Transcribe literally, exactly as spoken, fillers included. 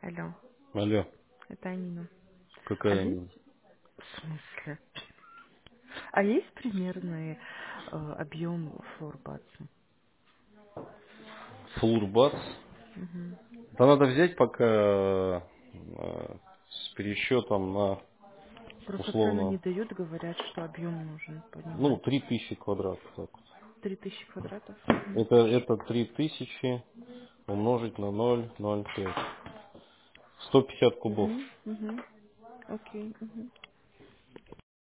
Алло, Алло, это Амина. А какая есть, именно? в смысле, а есть примерный э, объем флорбатса? Флурбац. Мгм. Да надо взять пока э, с пересчетом на Просто цену не условно, дают, говорят, что объем нужен, ну, понимаете? три тысячи квадратов. Так вот. Три тысячи квадратов? Мгм. Это, это три тысячи умножить на ноль целых ноль пять. сто пятьдесят кубов. Угу, угу. Окей. Угу.